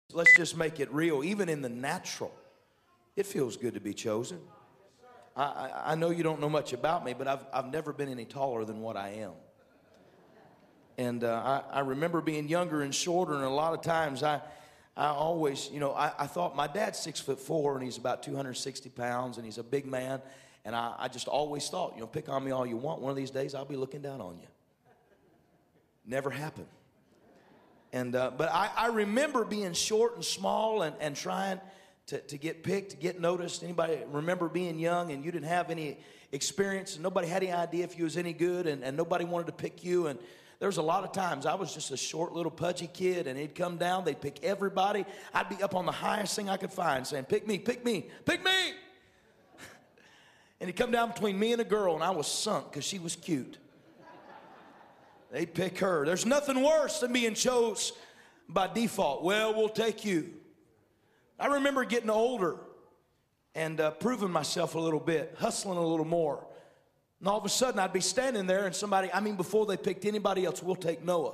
Let's just make it real. Even in the natural, it feels good to be chosen. I know you don't know much about me, but I've never been any taller than what I am. And I remember being younger and shorter, and a lot of times I always, I thought my dad's 6'4", and he's about 260 pounds, and he's a big man. And I just always thought, pick on me all you want. One of these days, I'll be looking down on you. Never happened. And but I remember being short and small and trying to get picked, to get noticed. Anybody remember being young and you didn't have any experience and nobody had any idea if you was any good and nobody wanted to pick you? And there was a lot of times I was just a short little pudgy kid and he'd come down, they'd pick everybody. I'd be up on the highest thing I could find saying, pick me, pick me, pick me. And he'd come down between me and a girl and I was sunk because she was cute. They'd pick her. There's nothing worse than being chose by default. Well, we'll take you. I remember getting older and proving myself a little bit, hustling a little more. And all of a sudden, I'd be standing there and before they picked anybody else, we'll take Noah.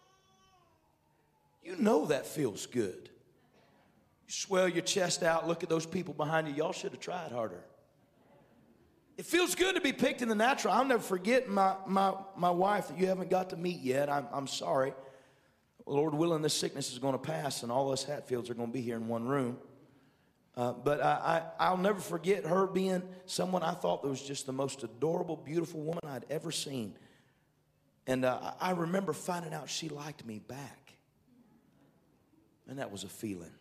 You know that feels good. You swell your chest out, look at those people behind you. Y'all should have tried harder. It feels good to be picked in the natural. I'll never forget my wife that you haven't got to meet yet. I'm sorry. Lord willing, this sickness is going to pass, and all us Hatfields are going to be here in one room. But I'll never forget her being someone I thought that was just the most adorable, beautiful woman I'd ever seen. And I remember finding out she liked me back. And that was a feeling.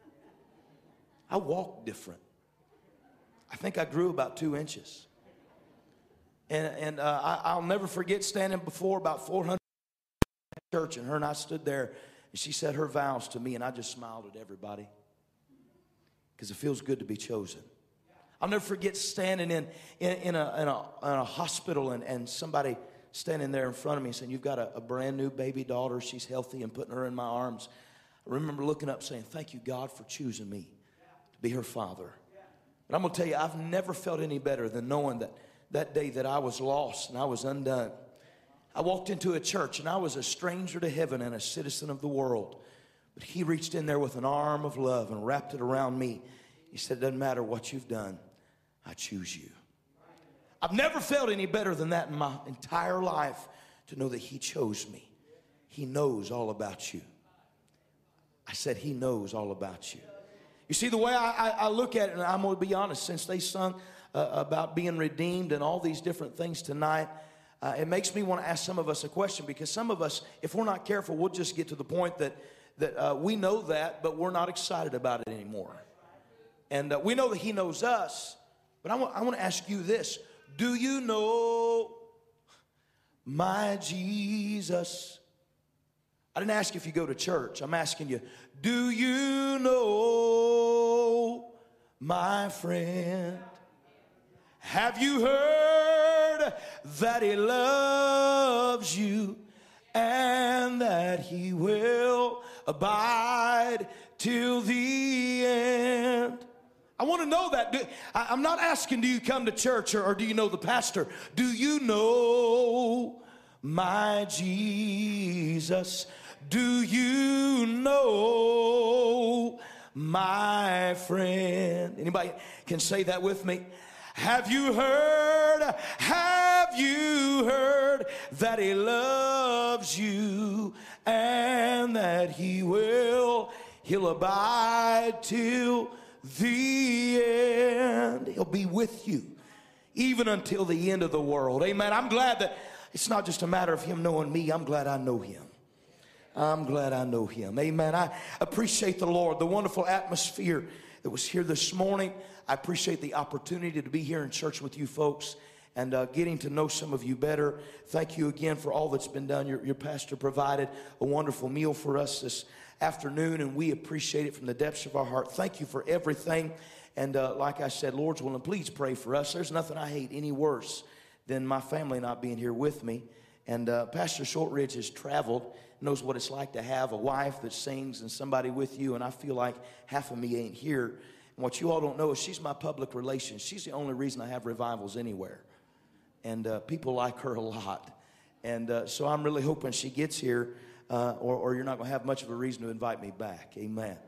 I walked different. I think I grew about 2 inches. And I'll never forget standing before about 400 church, and her and I stood there, and she said her vows to me, and I just smiled at everybody because it feels good to be chosen. I'll never forget standing in a hospital and somebody standing there in front of me saying, you've got a brand new baby daughter, she's healthy, and putting her in my arms. I remember looking up saying, thank you, God, for choosing me to be her father. But I'm going to tell you, I've never felt any better than knowing that day that I was lost and I was undone. I walked into a church and I was a stranger to heaven and a citizen of the world. But he reached in there with an arm of love and wrapped it around me. He said, it doesn't matter what you've done, I choose you. I've never felt any better than that in my entire life, to know that he chose me. He knows all about you. I said, he knows all about you. You see, the way I look at it, and I'm going to be honest, since they sung about being redeemed and all these different things tonight, it makes me want to ask some of us a question, because some of us, if we're not careful, we'll just get to the point that we know that, but we're not excited about it anymore. And we know that he knows us, but I want to ask you this. Do you know my Jesus? I didn't ask if you go to church. I'm asking you, do you know my friend? Have you heard that he loves you and that he will abide till the end? I want to know that. I'm not asking, do you come to church or do you know the pastor? Do you know my Jesus? Do you know my friend? Anybody can say that with me? Have you heard that he loves you and that he'll abide till the end? He'll be with you even until the end of the world. Amen. I'm glad that it's not just a matter of him knowing me. I'm glad I know him. I'm glad I know him. Amen. I appreciate the Lord, the wonderful atmosphere that was here this morning. I appreciate the opportunity to be here in church with you folks and getting to know some of you better. Thank you again for all that's been done. Your pastor provided a wonderful meal for us this afternoon, and we appreciate it from the depths of our heart. Thank you for everything. And like I said, Lord's willing, please pray for us. There's nothing I hate any worse than my family not being here with me. And Pastor Shortridge has traveled, knows what it's like to have a wife that sings and somebody with you, and I feel like half of me ain't here. And what you all don't know is she's my public relations. She's the only reason I have revivals anywhere. And people like her a lot. And so I'm really hoping she gets here, or you're not going to have much of a reason to invite me back. Amen.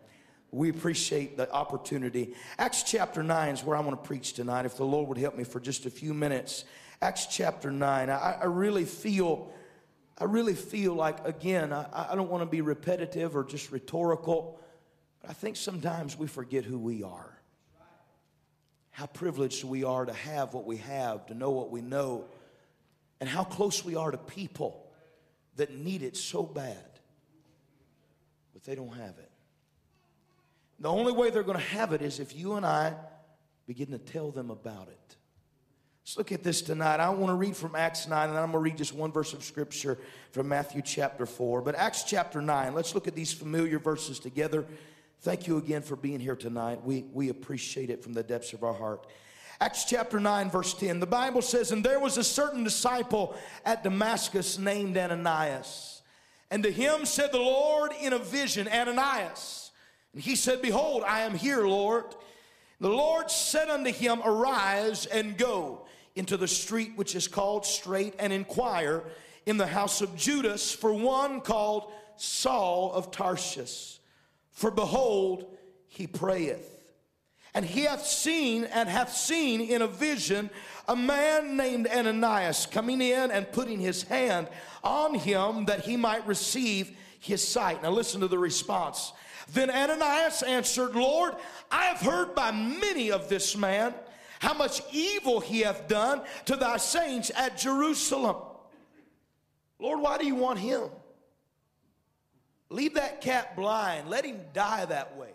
We appreciate the opportunity. Acts chapter 9 is where I want to preach tonight, if the Lord would help me for just a few minutes. Acts chapter 9. I really feel like, again, I don't want to be repetitive or just rhetorical, but I think sometimes we forget who we are. How privileged we are to have what we have, to know what we know, and how close we are to people that need it so bad, but they don't have it. The only way they're going to have it is if you and I begin to tell them about it. Let's look at this tonight. I want to read from Acts 9, and then I'm going to read just one verse of Scripture from Matthew chapter 4. But Acts chapter 9, let's look at these familiar verses together. Thank you again for being here tonight. We appreciate it from the depths of our heart. Acts chapter 9, verse 10, the Bible says, "And there was a certain disciple at Damascus named Ananias. And to him said the Lord in a vision, Ananias. And he said, Behold, I am here, Lord. The Lord said unto him, Arise and go into the street which is called Straight, and inquire in the house of Judas for one called Saul of Tarsus. For behold, he prayeth. And he hath seen in a vision a man named Ananias coming in and putting his hand on him that he might receive his sight." Now listen to the response. "Then Ananias answered, Lord, I have heard by many of this man how much evil he hath done to thy saints at Jerusalem." Lord, why do you want him? Leave that cat blind. Let him die that way.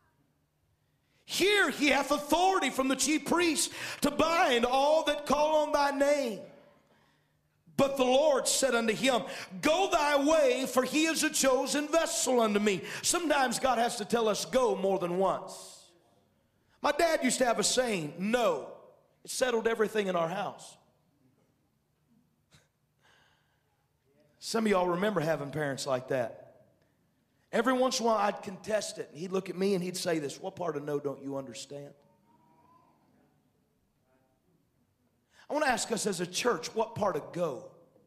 Here he hath authority from the chief priests to bind all that call on thy name. But the Lord said unto him, Go thy way, for he is a chosen vessel unto me. Sometimes God has to tell us go more than once. My dad used to have a saying, no. It settled everything in our house. Some of y'all remember having parents like that. Every once in a while I'd contest it, and he'd look at me and he'd say this, "What part of no don't you understand?" I want to ask us as a church, what part of go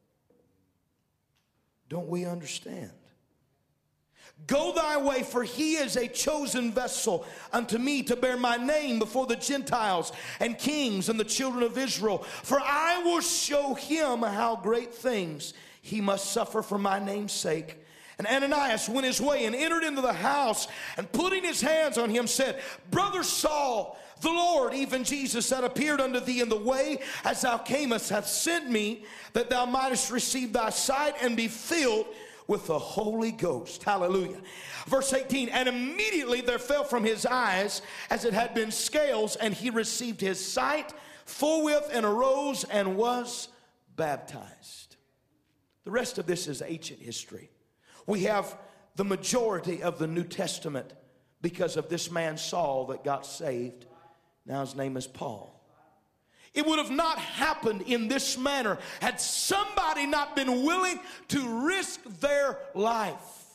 don't we understand? Go thy way, for he is a chosen vessel unto me to bear my name before the Gentiles and kings and the children of Israel. For I will show him how great things he must suffer for my name's sake. And Ananias went his way and entered into the house, and putting his hands on him said, Brother Saul, the Lord, even Jesus, that appeared unto thee in the way as thou camest, hath sent me, that thou mightest receive thy sight and be filled with the Holy Ghost. Hallelujah. Verse 18, and immediately there fell from his eyes as it had been scales, and he received his sight forthwith, and arose and was baptized. The rest of this is ancient history. We have the majority of the New Testament because of this man Saul that got saved. Now his name is Paul. It would have not happened in this manner had somebody not been willing to risk their life.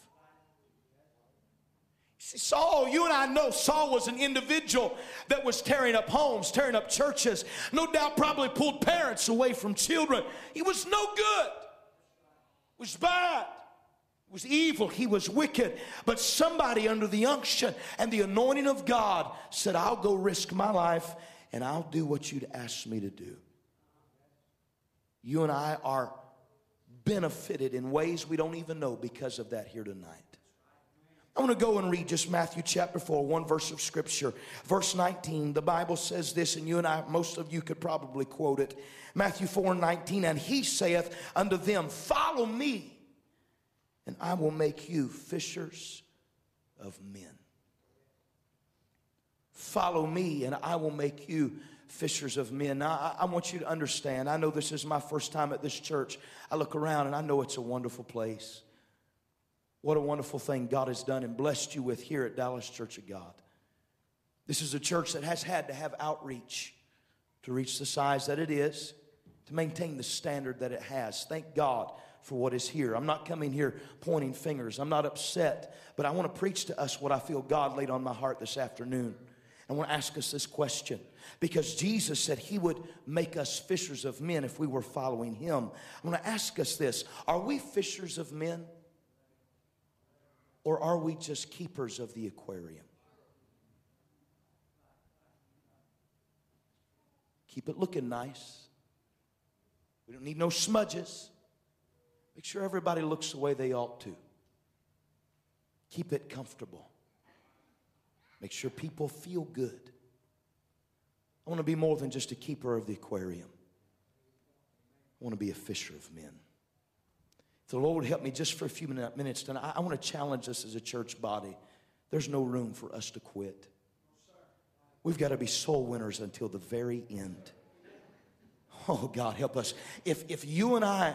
See, Saul, you and I know Saul was an individual that was tearing up homes, tearing up churches. No doubt probably pulled parents away from children. He was no good. It was bad. It was evil. He was wicked. But somebody under the unction and the anointing of God said, I'll go risk my life and I'll do what you'd asked me to do. You and I are benefited in ways we don't even know because of that here tonight. I want to go and read just Matthew chapter 4, one verse of scripture. Verse 19, the Bible says this, and you and I, most of you could probably quote it. Matthew 4:19, and he saith unto them, follow me, and I will make you fishers of men. Follow me, and I will make you fishers of men. Now, I want you to understand, I know this is my first time at this church. I look around, and I know it's a wonderful place. What a wonderful thing God has done and blessed you with here at Dallas Church of God. This is a church that has had to have outreach to reach the size that it is, to maintain the standard that it has. Thank God for what is here. I'm not coming here pointing fingers. I'm not upset, but I want to preach to us what I feel God laid on my heart this afternoon. I want to ask us this question, because Jesus said he would make us fishers of men if we were following him. I want to ask us this: are we fishers of men, or are we just keepers of the aquarium? Keep it looking nice. We don't need no smudges. Make sure everybody looks the way they ought to. Keep it comfortable. Make sure people feel good. I want to be more than just a keeper of the aquarium. I want to be a fisher of men. If the Lord would help me just for a few minutes tonight, I want to challenge us as a church body. There's no room for us to quit. We've got to be soul winners until the very end. Oh, God, help us. If you and I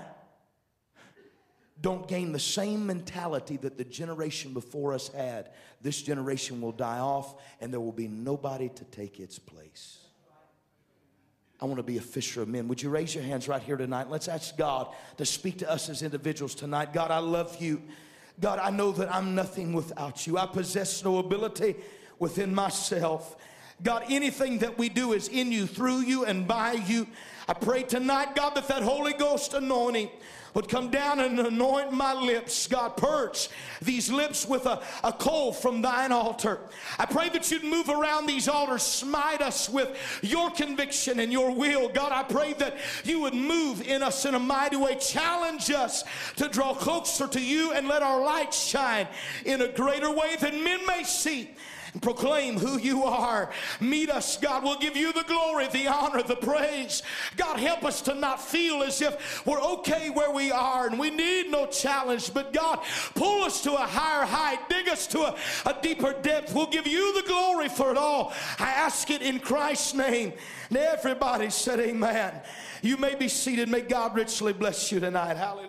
don't gain the same mentality that the generation before us had, this generation will die off and there will be nobody to take its place. I want to be a fisher of men. Would you raise your hands right here tonight? Let's ask God to speak to us as individuals tonight. God, I love you. God, I know that I'm nothing without you. I possess no ability within myself. God, anything that we do is in you, through you, and by you. I pray tonight, God, that Holy Ghost anointing would come down and anoint my lips. God, purge these lips with a coal from thine altar. I pray that you'd move around these altars, smite us with your conviction and your will. God, I pray that you would move in us in a mighty way. Challenge us to draw closer to you and let our light shine in a greater way that men may see and proclaim who you are. Meet us, God. We'll give you the glory, the honor, the praise. God, help us to not feel as if we're okay where we are and we need no challenge. But God, pull us to a higher height. Dig us to a deeper depth. We'll give you the glory for it all. I ask it in Christ's name. And everybody said amen. You may be seated. May God richly bless you tonight. Hallelujah.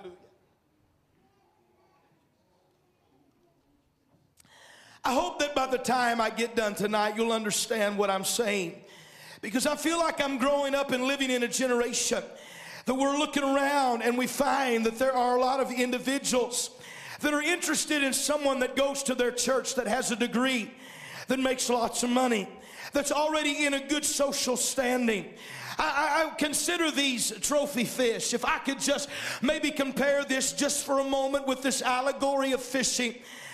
I hope that by the time I get done tonight, you'll understand what I'm saying. Because I feel like I'm growing up and living in a generation that we're looking around and we find that there are a lot of individuals that are interested in someone that goes to their church that has a degree, that makes lots of money, that's already in a good social standing. I consider these trophy fish. If I could just maybe compare this just for a moment with this allegory of fishing,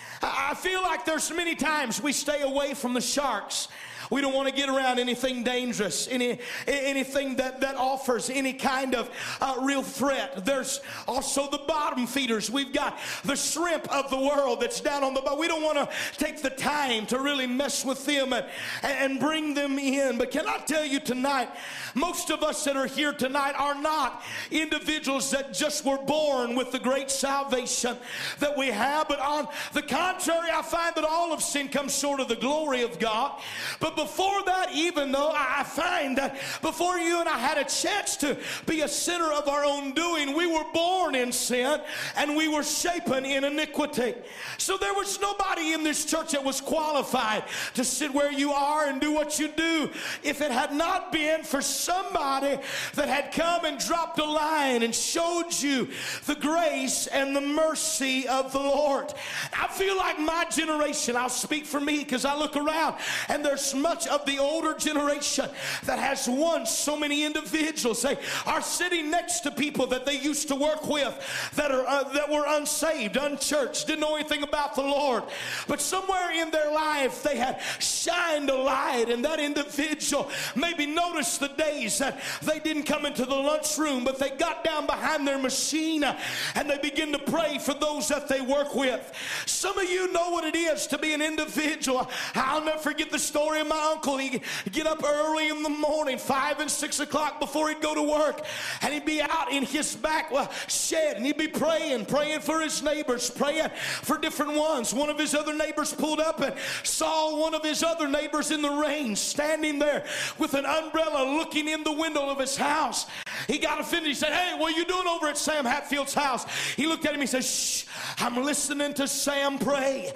I feel like there's many times we stay away from the sharks. We don't want to get around anything dangerous, anything that offers any kind of real threat. There's also the bottom feeders. We've got the shrimp of the world that's down on the bottom. We don't want to take the time to really mess with them and bring them in. But can I tell you tonight, most of us that are here tonight are not individuals that just were born with the great salvation that we have. But on the contrary, I find that all of sin comes short of the glory of God. But before that, even though I find that before you and I had a chance to be a sinner of our own doing, we were born in sin and we were shapen in iniquity. So there was nobody in this church that was qualified to sit where you are and do what you do if it had not been for somebody that had come and dropped a line and showed you the grace and the mercy of the Lord. I feel like my generation, I'll speak for me because I look around and there's much of the older generation that has won so many individuals. They are sitting next to people that they used to work with that were unsaved, unchurched, didn't know anything about the Lord. But somewhere in their life they had shined a light, and that individual maybe noticed the days that they didn't come into the lunchroom, but they got down behind their machine and they begin to pray for those that they work with. Some of you know what it is to be an individual. I'll never forget the story of my uncle. He'd get up early in the morning, 5 and 6 o'clock before he'd go to work, and he'd be out in his back shed, and he'd be praying for his neighbors, praying for different ones. One of his other neighbors pulled up and saw one of his other neighbors in the rain standing there with an umbrella looking in the window of his house. He got offended. He said, "Hey, what are you doing over at Sam Hatfield's house?" He looked at him. He said, "Shh, I'm listening to Sam pray."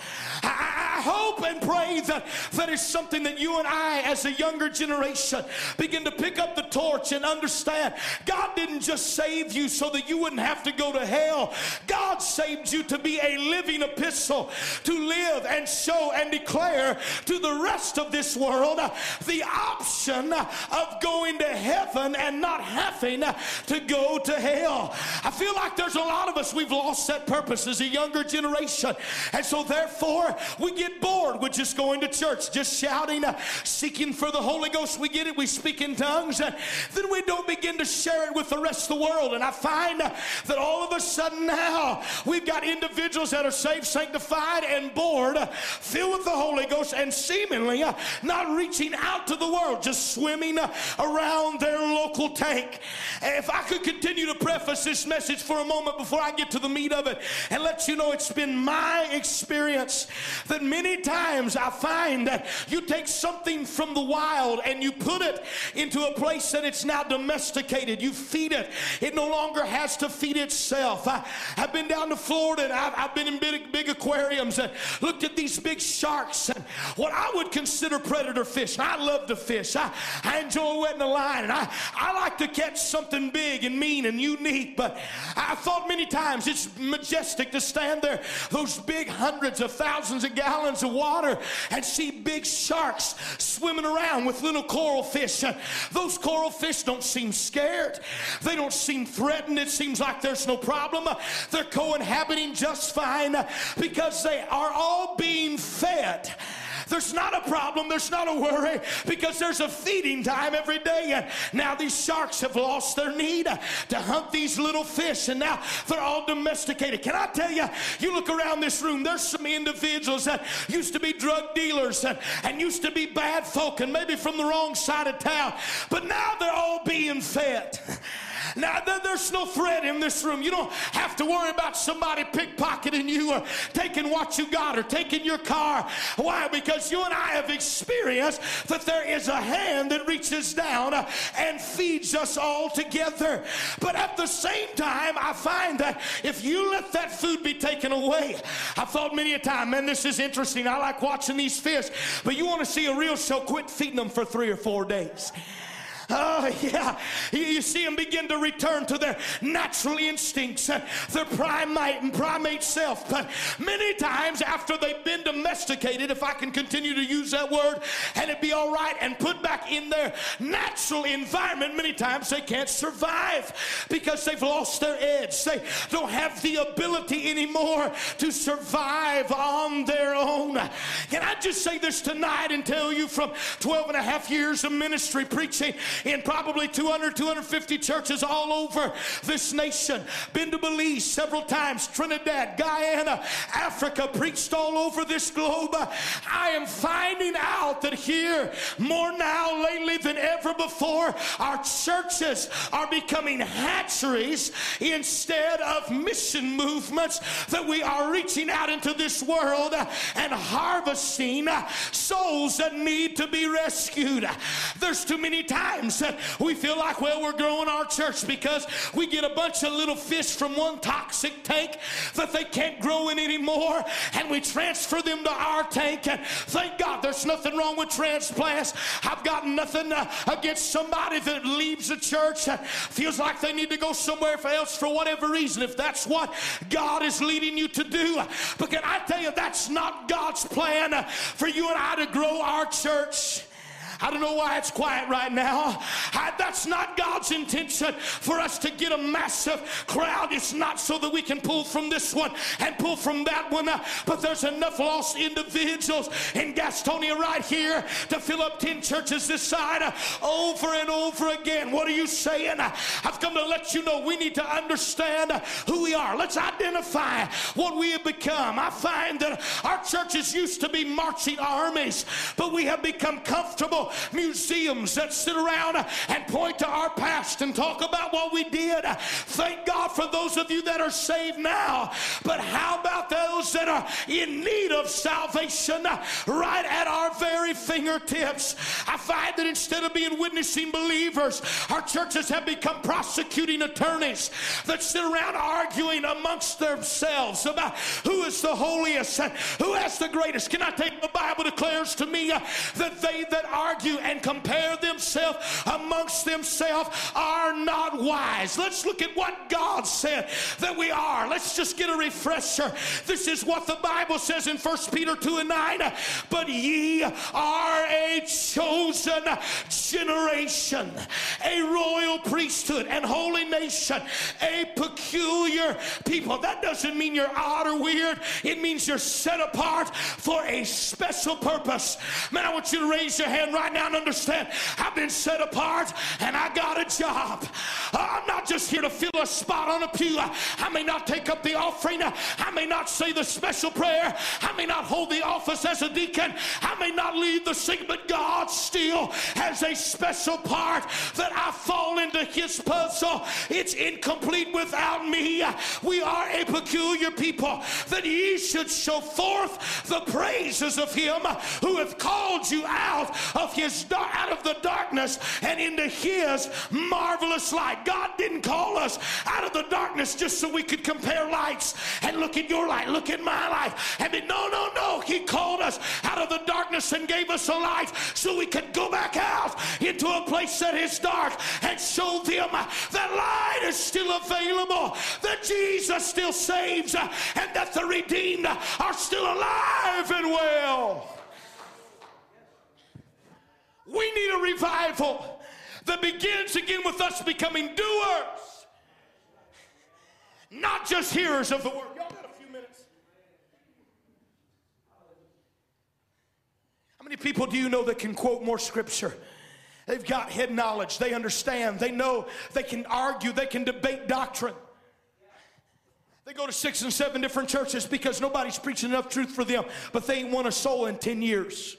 I hope and pray that is something that you and I as a younger generation begin to pick up the torch and understand. God didn't just save you so that you wouldn't have to go to hell. God saved you to be a living epistle, to live and show and declare to the rest of this world the option of going to heaven and not having to go to hell. I feel like there's a lot of us, we've lost that purpose as a younger generation. And so therefore, we get bored with just going to church, just shouting, seeking for the Holy Ghost. We get it, we speak in tongues, and then we don't begin to share it with the rest of the world. And I find that all of a sudden now, we've got individuals that are saved, sanctified, and bored, filled with the Holy Ghost, and seemingly not reaching out to the world, just swimming around their local tank. If I could continue to preface this message for a moment before I get to the meat of it, and let you know it's been my experience that many times I find that you take something from the wild and you put it into a place that it's now domesticated. You feed it. It no longer has to feed itself. I've been down to Florida, and I've been in big aquariums and looked at these big sharks and what I would consider predator fish. I love to fish. I enjoy wetting a line, and I like to catch something big and mean and unique, but I thought many times it's majestic to stand there, those big hundreds of thousands of gallons of water, and see big sharks swimming around with little coral fish. Those coral fish don't seem scared. They don't seem threatened. It seems like there's no problem. They're cohabiting just fine because they are all being fed. There's not a problem, there's not a worry, because there's a feeding time every day. And now these sharks have lost their need to hunt these little fish, and now they're all domesticated. Can I tell you, you look around this room, there's some individuals that used to be drug dealers and used to be bad folk and maybe from the wrong side of town, but now they're all being fed. Now, there's no threat in this room. You don't have to worry about somebody pickpocketing you or taking what you got or taking your car. Why? Because you and I have experienced that there is a hand that reaches down and feeds us all together. But at the same time, I find that if you let that food be taken away, I've thought many a time, man, this is interesting. I like watching these fish, but you want to see a real show, quit feeding them for 3 or 4 days. Oh, yeah. You see them begin to return to their natural instincts, their primate self. But many times after they've been domesticated, if I can continue to use that word, and it be all right, and put back in their natural environment, many times they can't survive because they've lost their edge. They don't have the ability anymore to survive on their own. Can I just say this tonight and tell you, from 12 and a half years of ministry preaching in probably 200, 250 churches all over this nation. Been to Belize several times, Trinidad, Guyana, Africa, preached all over this globe. I am finding out that here, more now lately than ever before, our churches are becoming hatcheries instead of mission movements, that we are reaching out into this world and harvesting souls that need to be rescued. There's too many times that we feel like, well, we're growing our church because we get a bunch of little fish from one toxic tank that they can't grow in anymore, and we transfer them to our tank, and thank God there's nothing wrong with transplants. I've got nothing against somebody that leaves a church and feels like they need to go somewhere else for whatever reason, if that's what God is leading you to do. But can I tell you, that's not God's plan for you and I to grow our church. I don't know why it's quiet right now. That's not God's intention for us to get a massive crowd. It's not so that we can pull from this one and pull from that one. But there's enough lost individuals in Gastonia right here to fill up 10 churches this side over and over again. What are you saying? I've come to let you know we need to understand who we are. Let's identify what we have become. I find that our churches used to be marching armies, but we have become comfortable museums that sit around and point to our past and talk about what we did. Thank God for those of you that are saved now, but how about those that are in need of salvation right at our very fingertips? I find that instead of being witnessing believers, our churches have become prosecuting attorneys that sit around arguing amongst themselves about who is the holiest and who has the greatest. Can I tell you, the Bible declares to me that they that argue argue and compare themselves amongst themselves are not wise. Let's look at what God said that we are. Let's just get a refresher. This is what the Bible says in 1 Peter 2:9. But ye are a chosen generation, a royal priesthood and holy nation, a peculiar people. That doesn't mean you're odd or weird. It means you're set apart for a special purpose. Man, I want you to raise your hand right now and understand, I've been set apart and I got a job. I'm not just here to fill a spot on a pew. I may not take up the offering. I may not say the special prayer. I may not hold the office as a deacon. I may not lead the sing, but God still has a special part that I fall into his puzzle. It's incomplete without me. We are a peculiar people, that ye should show forth the praises of him who hath called you out of the darkness and into his marvelous light. God didn't call us out of the darkness just so we could compare lights and look at your light, look at my life. I mean, no. He called us out of the darkness and gave us a light so we could go back out into a place that is dark and show them that light is still available, that Jesus still saves, and that the redeemed are still alive and well. We need a revival that begins again with us becoming doers, not just hearers of the word. Y'all got a few minutes? How many people do you know that can quote more scripture? They've got head knowledge. They understand. They know. They can argue. They can debate doctrine. They go to 6 and 7 different churches because nobody's preaching enough truth for them, but they ain't won a soul in 10 years.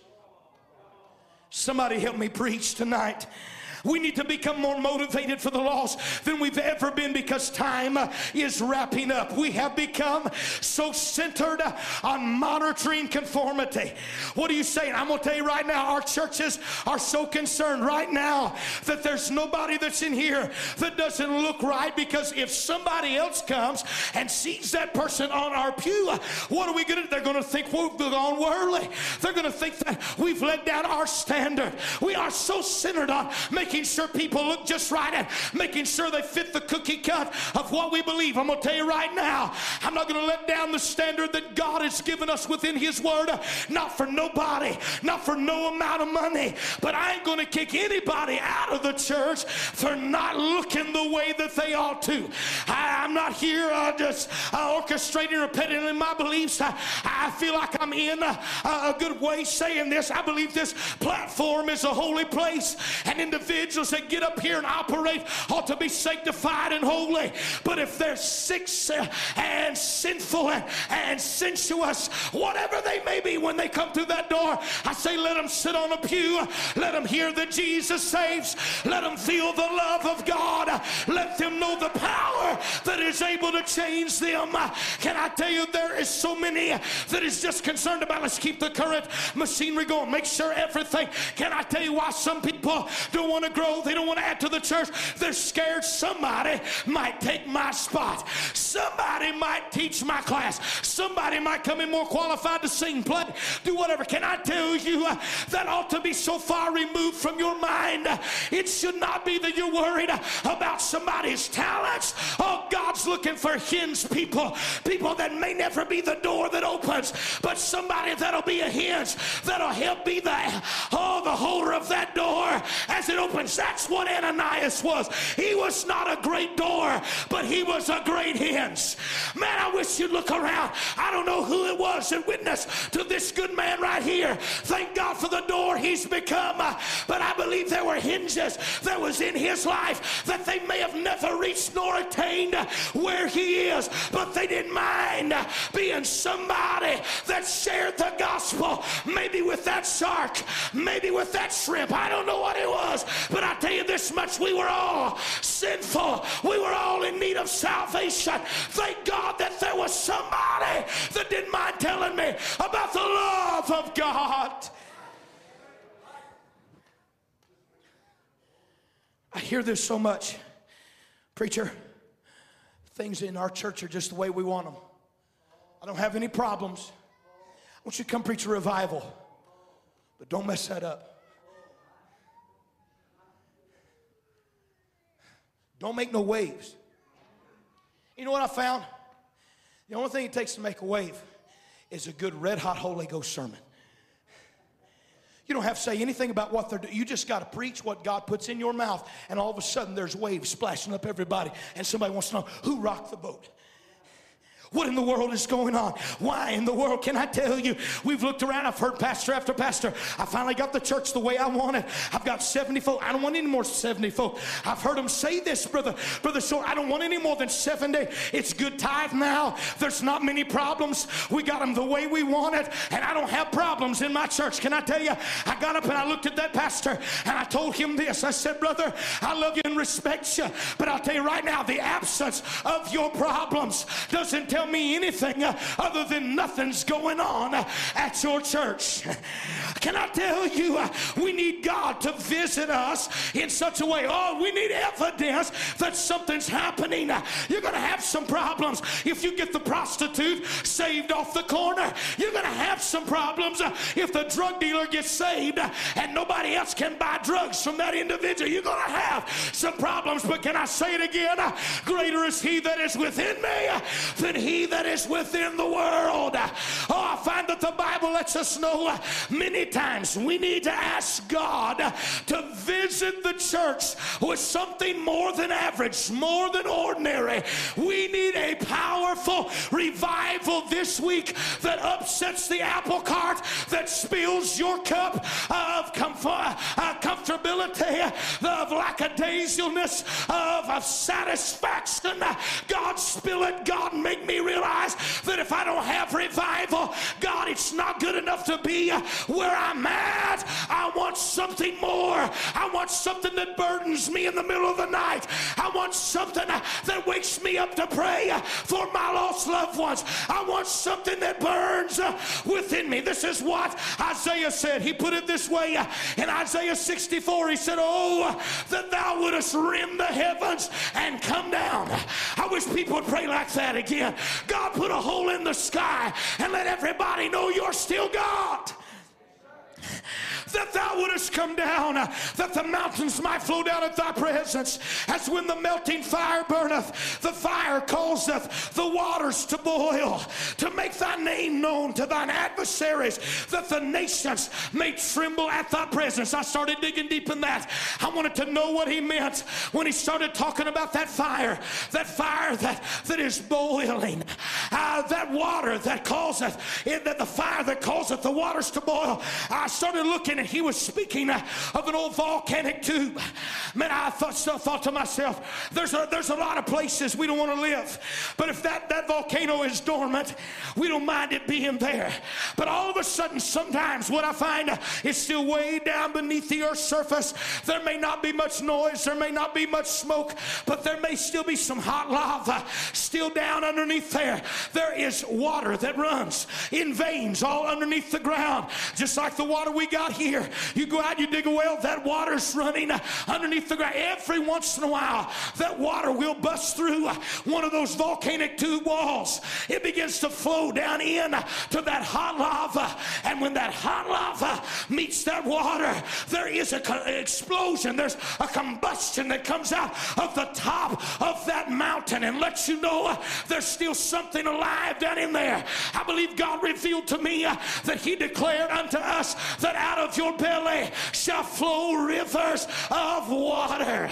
Somebody help me preach tonight. We need to become more motivated for the lost than we've ever been, because time is wrapping up. We have become so centered on monitoring conformity. What are you saying? I'm going to tell you right now, our churches are so concerned right now that there's nobody that's in here that doesn't look right, because if somebody else comes and sees that person on our pew, what are we going to do? They're going to think we've gone worldly. They're going to think that we've let down our standard. We are so centered on making sure people look just right and making sure they fit the cookie cut of what we believe. I'm going to tell you right now, I'm not going to let down the standard that God has given us within his word. Not for nobody, not for no amount of money, but I ain't going to kick anybody out of the church for not looking the way that they ought to. I'm not here just orchestrating or peddling my beliefs. I feel like I'm in a good way saying this. I believe this platform is a holy place, and individuals that get up here and operate ought to be sanctified and holy. But if they're sick and sinful and sensuous, whatever they may be, when they come through that door, I say let them sit on a pew. Let them hear that Jesus saves. Let them feel the love of God. Let them know the power that is able to change them. Can I tell you, there is so many that is just concerned about, let's keep the current machinery going, make sure everything. Can I tell you why some people don't want to grow? They don't want to add to the church. They're scared somebody might take my spot. Somebody might teach my class. Somebody might come in more qualified to sing, play, do whatever. Can I tell you that ought to be so far removed from your mind? It should not be that you're worried about somebody's talents. Oh, God's looking for hinge people that may never be the door that opens, but somebody that'll be a hinge, that'll help be the holder of that door as it opens. That's what Ananias was. He was not a great door, but he was a great hinge. Man, I wish you'd look around. I don't know who it was that witnessed to this good man right here. Thank God for the door he's become, but I believe there were hinges that was in his life that they may have never reached nor attained where he is, but they didn't mind being somebody that shared the gospel, maybe with that shark, maybe with that shrimp. I don't know what it was, but I tell you this much, we were all sinful. We were all in need of salvation. Thank God that there was somebody that didn't mind telling me about the love of God. I hear this so much. Preacher, things in our church are just the way we want them. I don't have any problems. I want you to come preach a revival, but don't mess that up. Don't make no waves. You know what I found? The only thing it takes to make a wave is a good red hot Holy Ghost sermon. You don't have to say anything about what they're doing. You just got to preach what God puts in your mouth, and all of a sudden there's waves splashing up everybody, and somebody wants to know who rocked the boat. What in the world is going on? Why in the world? Can I tell you? We've looked around. I've heard pastor after pastor. I finally got the church the way I want it. I've got 70 folk. I don't want any more 70 folk. I've heard them say this, Brother Short. I don't want any more than 70. It's good tithe now. There's not many problems. We got them the way we want it, and I don't have problems in my church. Can I tell you? I got up and I looked at that pastor, and I told him this. I said, brother, I love you and respect you, but I'll tell you right now, the absence of your problems doesn't tell me anything other than nothing's going on at your church. Can I tell you, we need God to visit us in such a way. Oh, we need evidence that something's happening. You're going to have some problems if you get the prostitute saved off the corner. You're going to have some problems if the drug dealer gets saved and nobody else can buy drugs from that individual. You're going to have some problems, but can I say it again? Greater is he that is within me than he that is within the world. Oh, I find that the Bible lets us know many times we need to ask God to visit the church with something more than average, more than ordinary. We need a powerful revival this week that upsets the apple cart, that spills your cup of comfortability, of lackadaisicalness, of satisfaction. God, spill it. God, make me realize that if I don't have revival, God, it's not good enough to be where I'm at. I want something more. I want something that burdens me in the middle of the night. I want something that wakes me up to pray for my lost loved ones. I want something that burns within me. This is what Isaiah said. He put it this way in Isaiah 64. He said, oh, that thou wouldest rend the heavens and come down. I wish people would pray like that again. God, put a hole in the sky and let everybody know you're still God. That thou wouldest come down, that the mountains might flow down at thy presence, as when the melting fire burneth, the fire causeth the waters to boil, to make thy name known to thine adversaries, that the nations may tremble at thy presence. I started digging deep in that. I wanted to know what he meant when he started talking about that fire that is boiling, that water that causeth, that the fire that causeth the waters to boil. I started looking, and he was speaking of an old volcanic tube. Man, I thought to myself, there's a lot of places we don't want to live, but if that volcano is dormant, we don't mind it being there. But all of a sudden, sometimes what I find is still way down beneath the earth's surface. There may not be much noise, there may not be much smoke, but there may still be some hot lava still down underneath there. There is water that runs in veins all underneath the ground, just like the water we got here. You go out, you dig a well, that water's running underneath the ground. Every once in a while, that water will bust through one of those volcanic tube walls. It begins to flow down in to that hot lava, and when that hot lava meets that water, there is an explosion. There's a combustion that comes out of the top of that mountain and lets you know there's still something alive down in there. I believe God revealed to me that he declared unto us that out of your belly shall flow rivers of water,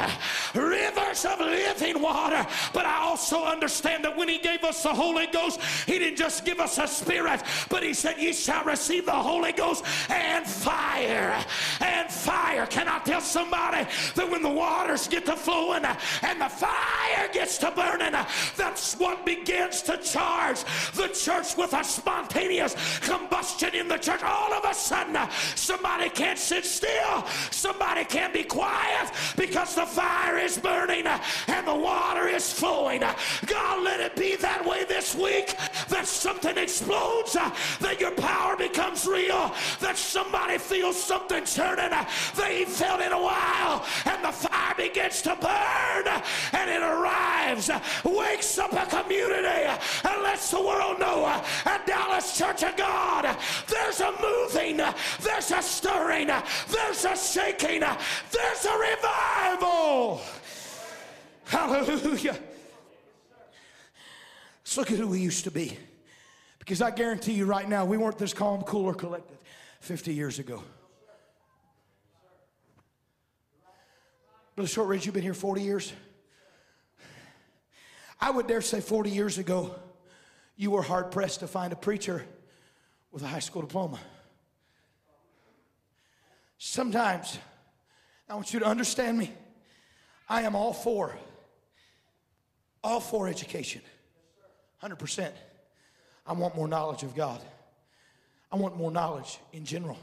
rivers of living water. But I also understand that when he gave us the Holy Ghost, he didn't just give us a spirit, but he said, ye shall receive the Holy Ghost and fire. And fire. Can I tell somebody that when the waters get to flowing and the fire gets to burning, that's what begins to charge the church with a spontaneous combustion in the church. All of a sudden, somebody can't sit still. Somebody can't be quiet because the fire is burning and the water is flowing. God, let it be that way this week, that something explodes, that your power becomes real, that somebody feels something churning they ain't felt in a while, and the fire begins to burn, and it arrives, wakes up a community, and lets the world know at Dallas Church of God, there's a moving, there's a stirring, there's a shaking, there's a revival. Hallelujah. Let's look at who we used to be. Because I guarantee you right now, we weren't this calm, cool, or collected 50 years ago. Brother Shortridge, you've been here 40 years? I would dare say 40 years ago, you were hard-pressed to find a preacher with a high school diploma. Sometimes, I want you to understand me, I am all for education, 100%. I want more knowledge of God. I want more knowledge in general.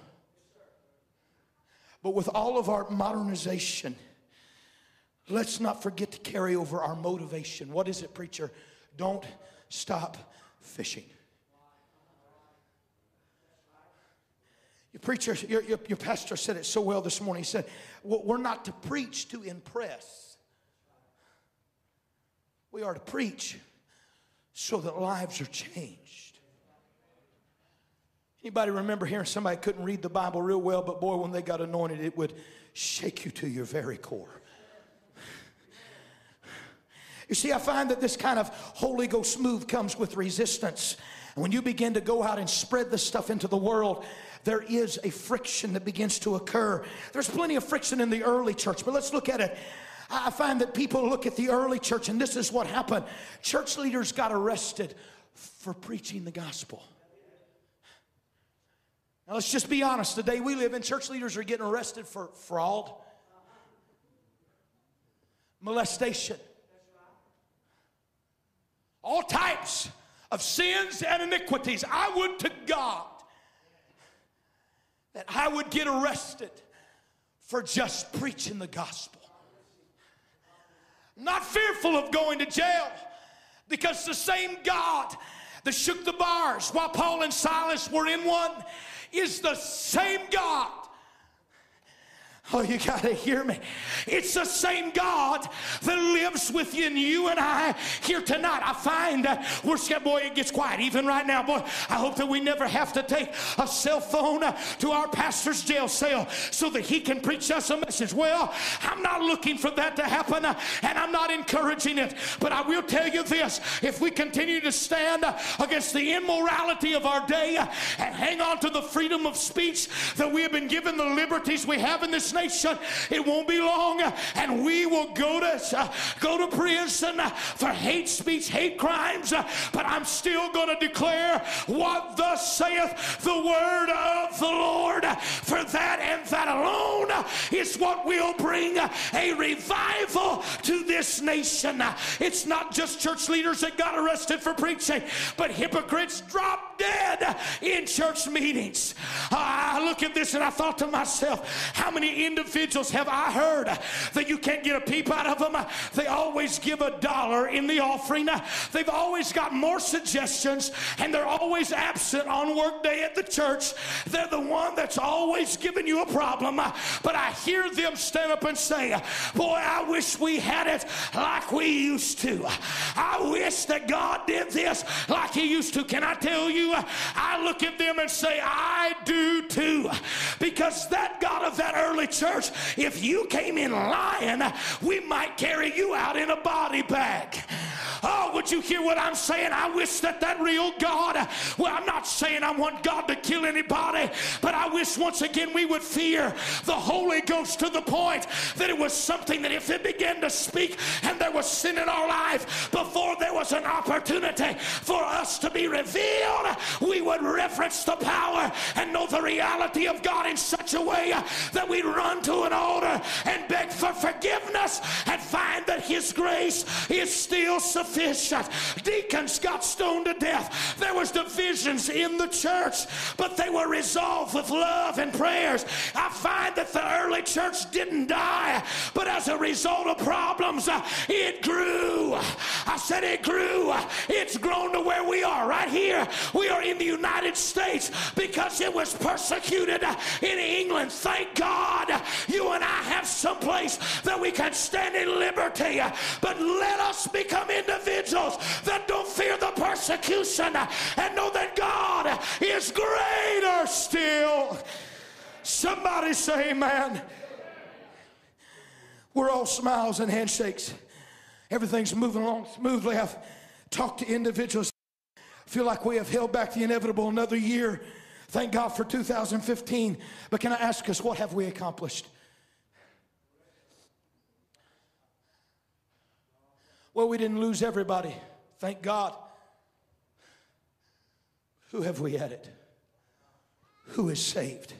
But with all of our modernization, let's not forget to carry over our motivation. What is it, preacher? Don't stop fishing. Your preacher, your pastor said it so well this morning. He said, we're not to preach to impress. We are to preach so that lives are changed. Anybody remember hearing somebody couldn't read the Bible real well, but boy, when they got anointed, it would shake you to your very core. You see, I find that this kind of Holy Ghost move comes with resistance. And when you begin to go out and spread this stuff into the world, there is a friction that begins to occur. There's plenty of friction in the early church, but let's look at it. I find that people look at the early church, and this is what happened. Church leaders got arrested for preaching the gospel. Now, let's just be honest. The day we live in, church leaders are getting arrested for fraud, molestation, all types of sins and iniquities. I would to God that I would get arrested for just preaching the gospel. Not fearful of going to jail, because the same God that shook the bars while Paul and Silas were in one is the same God. Oh, you got to hear me. It's the same God that lives within you and I here tonight. I find we're scared. Boy, it gets quiet even right now. Boy, I hope that we never have to take a cell phone to our pastor's jail cell so that he can preach us a message. Well, I'm not looking for that to happen, and I'm not encouraging it. But I will tell you this. If we continue to stand against the immorality of our day and hang on to the freedom of speech that we have been given, the liberties we have in this nation, it won't be long and we will go to prison for hate speech, hate crimes, but I'm still going to declare what thus saith the word of the Lord, for that and that alone is what will bring a revival to this nation. It's not just church leaders that got arrested for preaching, but hypocrites dropped dead in church meetings. I look at this and I thought to myself, how many individuals have I heard that you can't get a peep out of them? They always give $1 in the offering. They've always got more suggestions, and they're always absent on work day at the church. They're the one that's always giving you a problem. But I hear them stand up and say, boy, I wish we had it like we used to. I wish that God did this like he used to. Can I tell you, I look at them and say, I do too. Because that God of that early church, if you came in lying, we might carry you out in a body bag. Oh, would you hear what I'm saying? I wish that real God, well, I'm not saying I want God to kill anybody, but I wish once again we would fear the Holy Ghost to the point that it was something that if it began to speak and there was sin in our life, before there was an opportunity for us to be revealed, we would reverence the power and know the reality of God in such a way that we'd run to an altar and beg for forgiveness and find that his grace is still sufficient. Deacons got stoned to death. There was divisions in the church, but they were resolved with love and prayers. I find that the early church didn't die, but as a result of problems, it grew. I said it grew. It's grown to where we are right here. We are in the United States because it was persecuted in England. Thank God you and I have someplace that we can stand in liberty, but let us become individuals that don't fear the persecution and know that God is greater still. Somebody say amen. We're all smiles and handshakes Everything's moving along smoothly. I've talked to individuals. Feel like we have held back the inevitable another year. Thank God for 2015. But can I ask us, what have we accomplished? Well, we didn't lose everybody. Thank God. Who have we added? Who is saved?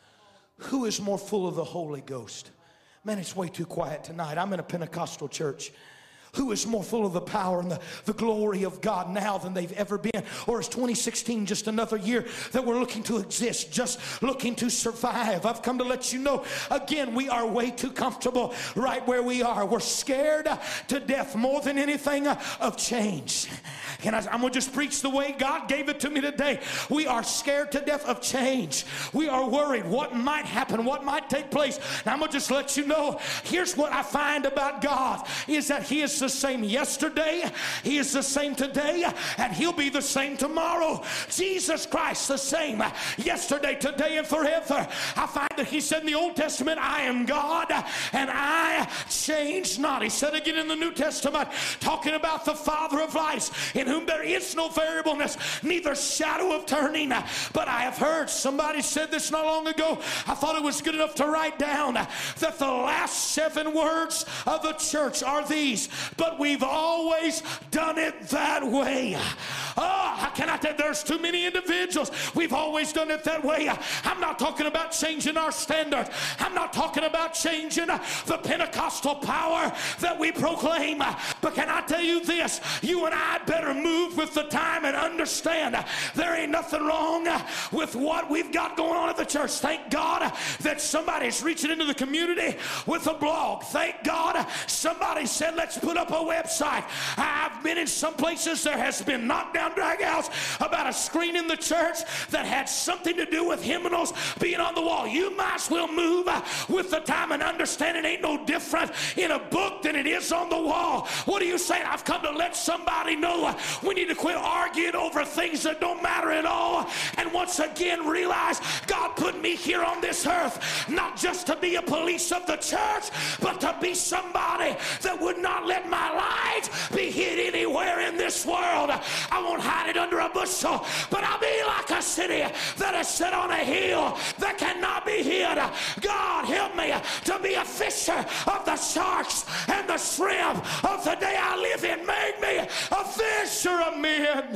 Who is more full of the Holy Ghost? Man, it's way too quiet tonight. I'm in a Pentecostal church. Who is more full of the power and the glory of God now than they've ever been? Or is 2016 just another year that we're looking to exist, just looking to survive? I've come to let you know, again, we are way too comfortable right where we are. We're scared to death more than anything of change. I'm going to just preach the way God gave it to me today. We are scared to death of change. We are worried what might happen, what might take place. Now I'm going to just let you know, here's what I find about God, is that He is the same yesterday, He is the same today, and He'll be the same tomorrow. Jesus Christ, the same yesterday, today, and forever. I find that He said in the Old Testament, I am God, and I change not. He said again in the New Testament, talking about the Father of lights, in whom there is no variableness, neither shadow of turning. But I have heard, somebody said this not long ago, I thought it was good enough to write down, that the last 7 words of the church are these: but we've always done it that way. Oh, how can I tell? There's too many individuals. We've always done it that way. I'm not talking about changing our standard. I'm not talking about changing the Pentecostal power that we proclaim. But can I tell you this? You and I better move with the time and understand there ain't nothing wrong with what we've got going on at the church. Thank God that somebody's reaching into the community with a blog. Thank God somebody said, let's put up a website. I've been in some places, there has been knockdown drag-outs about a screen in the church that had something to do with hymnals being on the wall. You might as well move with the time and understand it ain't no different in a book than it is on the wall. What are you saying? I've come to let somebody know we need to quit arguing over things that don't matter at all, and once again realize God put me here on this earth not just to be a police of the church, but to be somebody that would not let my light be hid anywhere in this world. I won't hide it under a bushel, but I'll be like a city that is set on a hill that cannot be hid. God, help me to be a fisher of the sharks and the shrimp of the day I live in. Make me a fisher of men.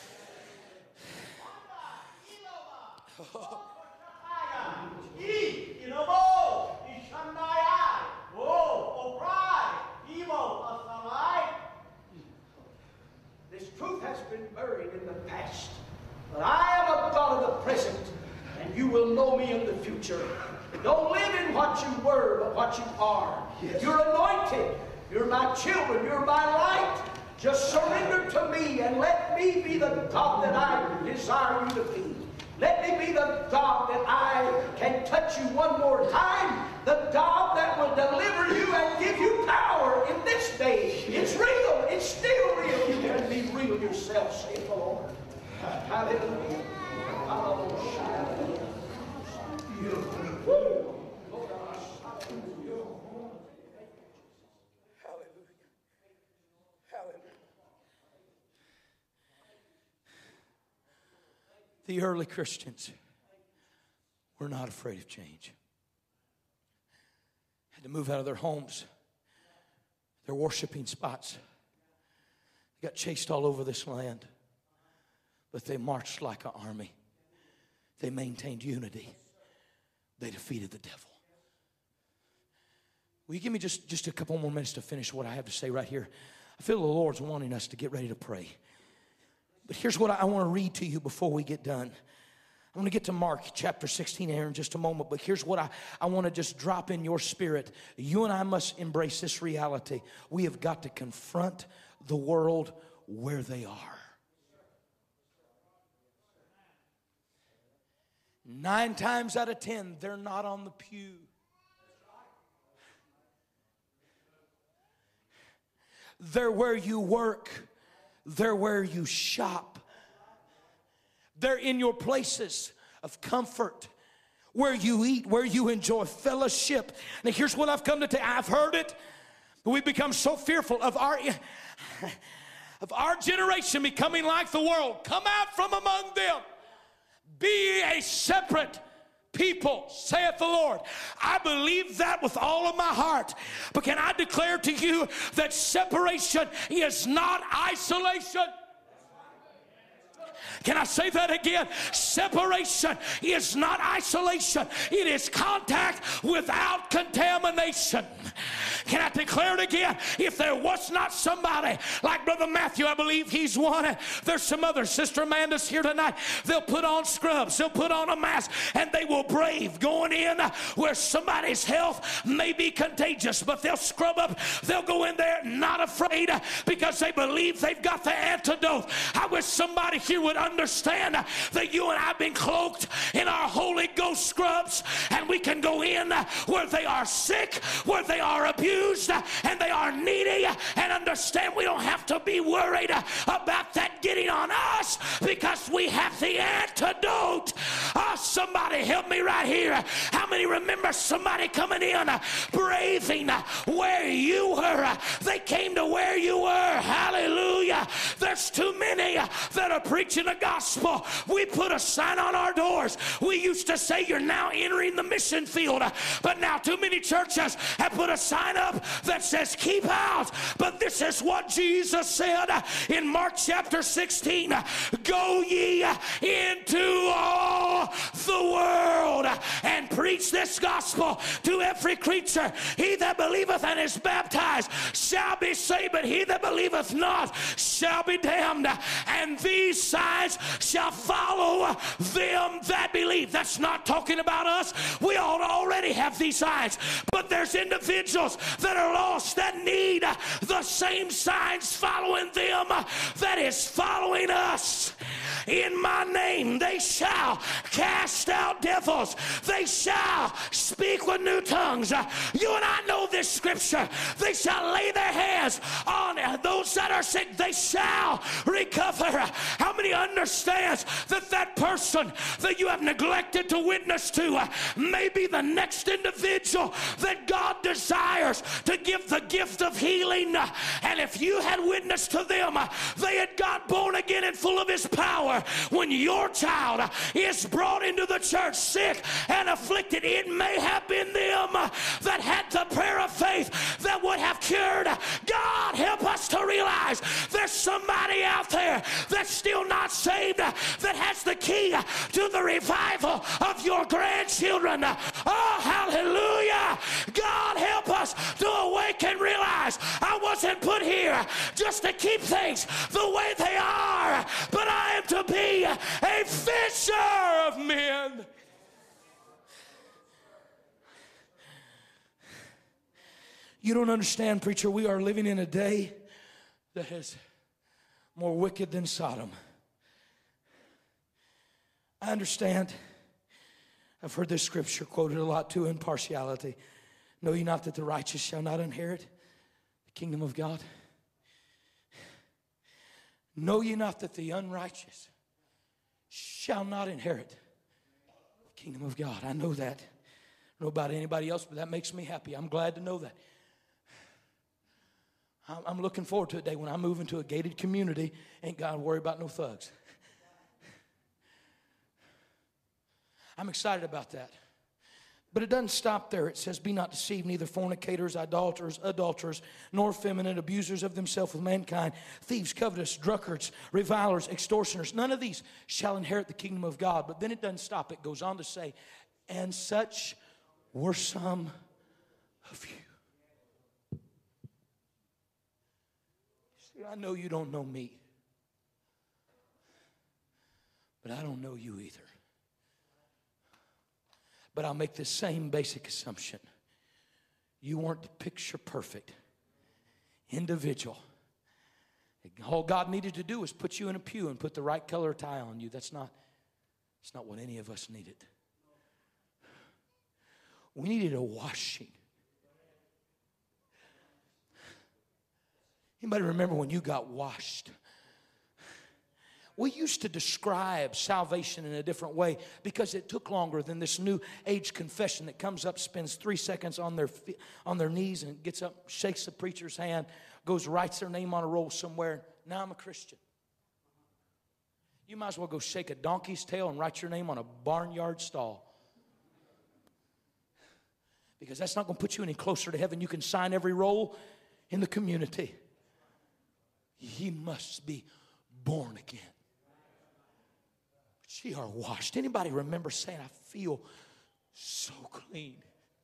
This truth has been buried in the past, but I am a God of the present, and you will know me in the future. Don't live in what you were, but what you are. Yes. You're anointed. You're my children. You're my light. Just surrender to me and let me be the God that I desire you to be. Let me be the God that I can touch you one more time. The God that will deliver you and give you power in this day. It's real. It's still real. You can be real yourself, saith the Lord. Hallelujah. Hallelujah. The early Christians were not afraid of change. Had to move out of their homes, their worshiping spots. They got chased all over this land, but they marched like an army. They maintained unity. They defeated the devil. Will you give me just a couple more minutes to finish what I have to say right here? I feel the Lord's wanting us to get ready to pray. But here's what I want to read to you before we get done. I'm going to get to Mark chapter 16 here in just a moment, but here's what I want to just drop in your spirit. You and I must embrace this reality. We have got to confront the world where they are. 9 times out of 10, they're not on the pew. They're where you work. They're where you shop. They're in your places of comfort, where you eat, where you enjoy fellowship. Now here's what I've come to tell you. I've heard it. We become so fearful of our generation becoming like the world. Come out from among them. Be a separate people, saith the Lord. I believe that with all of my heart. But can I declare to you that separation is not isolation? Can I say that again? Separation is not isolation. It is contact without contamination. Can I declare it again? If there was not somebody like Brother Matthew, I believe he's one. There's some others. Sister Amanda's here tonight. They'll put on scrubs. They'll put on a mask. And they will brave going in where somebody's health may be contagious. But they'll scrub up. They'll go in there not afraid because they believe they've got the antidote. I wish somebody here would understand that you and I have been cloaked in our Holy Ghost scrubs, and we can go in where they are sick, where they are abused, and they are needy, and understand we don't have to be worried about that getting on us because we have the antidote. Oh, somebody help me right here. How many remember somebody coming in braving where you were? They came to where you were. Hallelujah. There's too many that are preaching the gospel. We put a sign on our doors. We used to say you're now entering the mission field, but now too many churches have put a sign up that says keep out. But this is what Jesus said in Mark chapter 16. Go ye into all the world and preach this gospel to every creature. He that believeth and is baptized shall be saved, but he that believeth not shall be damned. And these signs shall follow them that believe. That's not talking about us. We all already have these signs, but there's individuals that are lost that need the same signs following them that is following us. In my name they shall cast out devils. They shall speak with new tongues. You and I know this scripture. They shall lay their hands on those that are sick. They shall recover. How many understands that that person that you have neglected to witness to may be the next individual that God desires to give the gift of healing? And if you had witnessed to them, they had got born again and full of his power. When your child is brought into the church sick and afflicted, it may have been them that had the prayer of faith that would have cured. God help us to realize there's somebody out there that's still not saved that has the key to the revival of your grandchildren. Oh, hallelujah. God help us to awake and realize I wasn't put here just to keep things the way they are, but I am to be a fisher of men. You don't understand, preacher. We are living in a day that is more wicked than Sodom. I understand. I've heard this scripture quoted a lot too, in partiality. Know ye not that the righteous shall not inherit the kingdom of God? Know ye not that the unrighteous shall not inherit the kingdom of God? I know that. I don't know about anybody else, but that makes me happy. I'm glad to know that. I'm looking forward to a day when I move into a gated community. Ain't got to worry about no thugs. I'm excited about that. But it doesn't stop there. It says, be not deceived, neither fornicators, idolaters, adulterers, nor effeminate, abusers of themselves with mankind, thieves, covetous, drunkards, revilers, extortioners. None of these shall inherit the kingdom of God. But then it doesn't stop. It goes on to say, and such were some of you. See, I know you don't know me, but I don't know you either. But I'll make the same basic assumption. You weren't the picture perfect individual. All God needed to do was put you in a pew and put the right color tie on you. That's not what any of us needed. We needed a washing. Anybody remember when you got washed? We used to describe salvation in a different way because it took longer than this new age confession that comes up, spends 3 seconds on their knees and gets up, shakes the preacher's hand, goes, writes their name on a roll somewhere. Now I'm a Christian. You might as well go shake a donkey's tail and write your name on a barnyard stall. Because that's not going to put you any closer to heaven. You can sign every roll in the community. Ye must be born again. But ye are washed. Anybody remember saying, I feel so clean?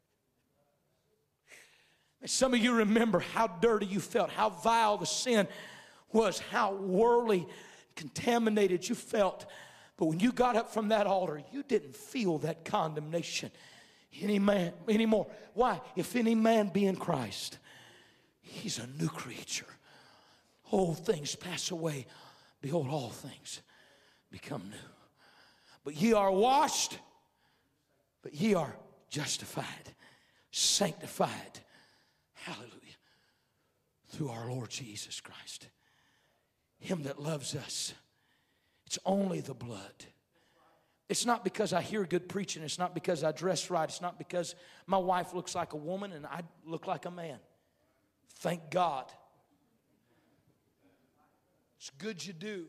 And some of you remember how dirty you felt, how vile the sin was, how worldly, contaminated you felt. But when you got up from that altar, you didn't feel that condemnation anymore. Why? If any man be in Christ, he's a new creature. Old things pass away. Behold, all things become new. But ye are washed, but ye are justified, sanctified. Hallelujah. Through our Lord Jesus Christ. Him that loves us. It's only the blood. It's not because I hear good preaching. It's not because I dress right. It's not because my wife looks like a woman and I look like a man. Thank God. It's good you do.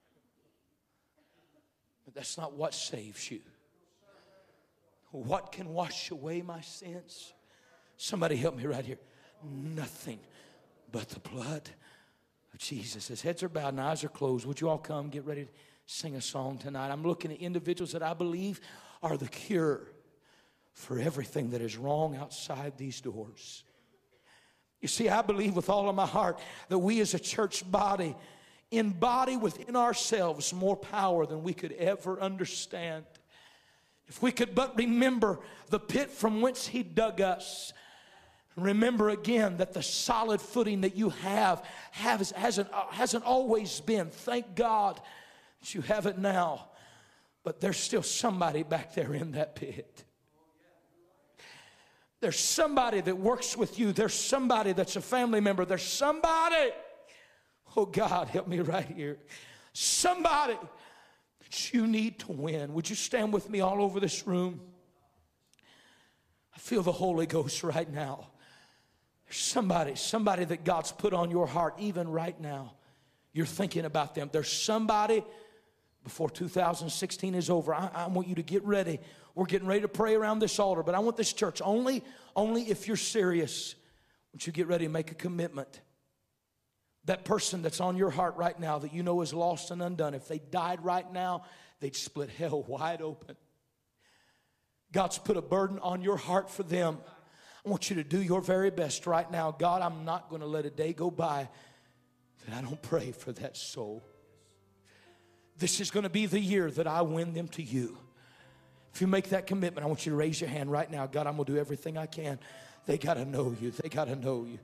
But that's not what saves you. What can wash away my sins? Somebody help me right here. Nothing but the blood of Jesus. As heads are bowed and eyes are closed, would you all come get ready to sing a song tonight? I'm looking at individuals that I believe are the cure for everything that is wrong outside these doors. You see, I believe with all of my heart that we as a church body embody within ourselves more power than we could ever understand. If we could but remember the pit from whence He dug us. Remember again that the solid footing that you hasn't always been. Thank God that you have it now. But there's still somebody back there in that pit. There's somebody that works with you. There's somebody that's a family member. There's somebody. Oh God, help me right here. Somebody that you need to win. Would you stand with me all over this room? I feel the Holy Ghost right now. There's somebody that God's put on your heart even right now. You're thinking about them. There's somebody before 2016 is over. I want you to get ready. We're getting ready to pray around this altar, but I want this church, only if you're serious, would you get ready to make a commitment. That person that's on your heart right now that you know is lost and undone, if they died right now, they'd split hell wide open. God's put a burden on your heart for them. I want you to do your very best right now. God, I'm not going to let a day go by that I don't pray for that soul. This is going to be the year that I win them to you. If you make that commitment, I want you to raise your hand right now. God, I'm going to do everything I can. They got to know you. They got to know you.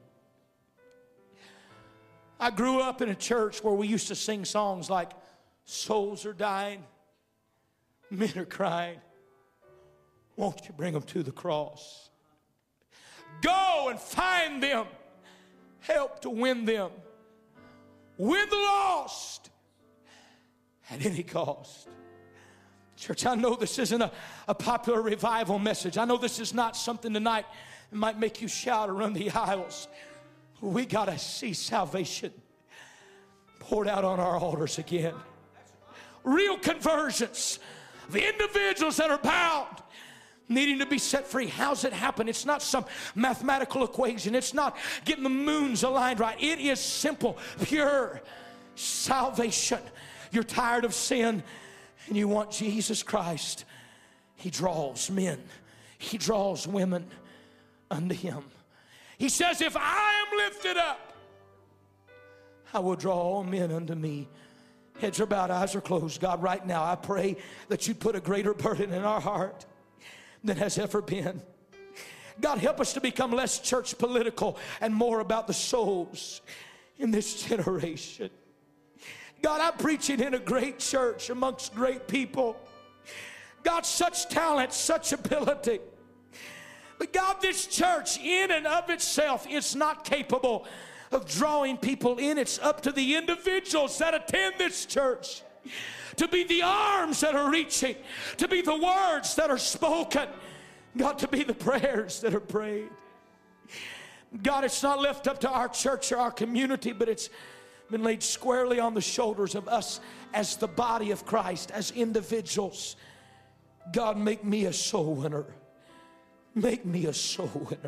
I grew up in a church where we used to sing songs like, souls are dying, men are crying. Won't you bring them to the cross? Go and find them. Help to win them. Win the lost at any cost. Church, I know this isn't a popular revival message. I know this is not something tonight that might make you shout or run the aisles. We got to see salvation poured out on our altars again. Real conversions of individuals that are bound, needing to be set free. How's it happen? It's not some mathematical equation. It's not getting the moons aligned right. It is simple, pure salvation. You're tired of sin and you want Jesus Christ. He draws men. He draws women unto Him. He says, if I am lifted up, I will draw all men unto me. Heads are bowed, eyes are closed. God, right now, I pray that you put a greater burden in our heart than has ever been. God, help us to become less church political and more about the souls in this generation. God, I'm preaching in a great church amongst great people. God, such talent, such ability. But God, this church in and of itself is not capable of drawing people in. It's up to the individuals that attend this church to be the arms that are reaching, to be the words that are spoken, God, to be the prayers that are prayed. God, it's not left up to our church or our community, but it's been laid squarely on the shoulders of us as the body of Christ, as individuals. God, make me a soul winner. Make me a soul winner.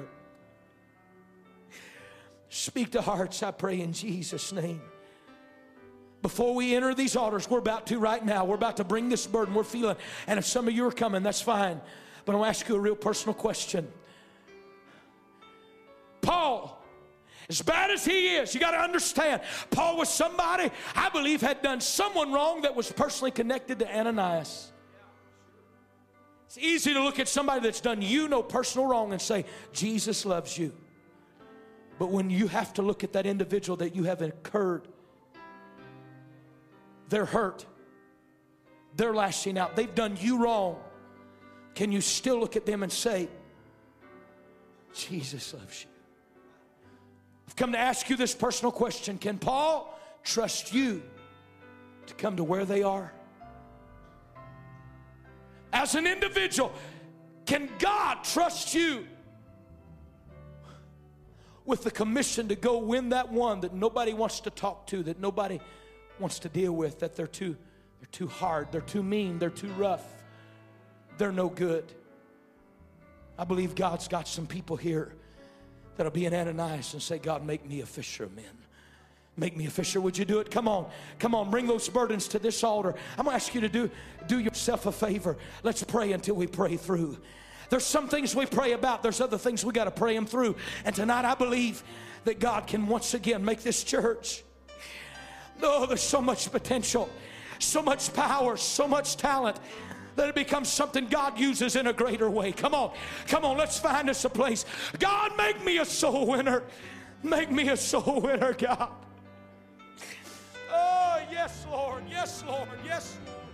Speak to hearts, I pray, in Jesus' name. Before we enter these altars, we're about to right now. We're about to bring this burden we're feeling. And if some of you are coming, that's fine. But I'll ask you a real personal question. Paul, as bad as he is, you got to understand, Paul was somebody, I believe, had done someone wrong that was personally connected to Ananias. It's easy to look at somebody that's done you no personal wrong and say, Jesus loves you. But when you have to look at that individual that you have incurred, they're hurt, they're lashing out, they've done you wrong, can you still look at them and say, Jesus loves you? I've come to ask you this personal question. Can Paul trust you to come to where they are? As an individual, can God trust you with the commission to go win that one that nobody wants to talk to, that nobody wants to deal with, that they're too hard, they're too mean, they're too rough, they're no good? I believe God's got some people here that'll be in Ananias and say, God, make me a fisher of men. Make me a fisher. Would you do it? Come on. Come on. Bring those burdens to this altar. I'm going to ask you to do yourself a favor. Let's pray until we pray through. There's some things we pray about. There's other things we got to pray them through. And tonight I believe that God can once again make this church. Oh, there's so much potential, so much power, so much talent, that it becomes something God uses in a greater way. Come on. Come on. Let's find us a place. God, make me a soul winner. Make me a soul winner, God. Oh, yes, Lord. Yes, Lord. Yes, Lord.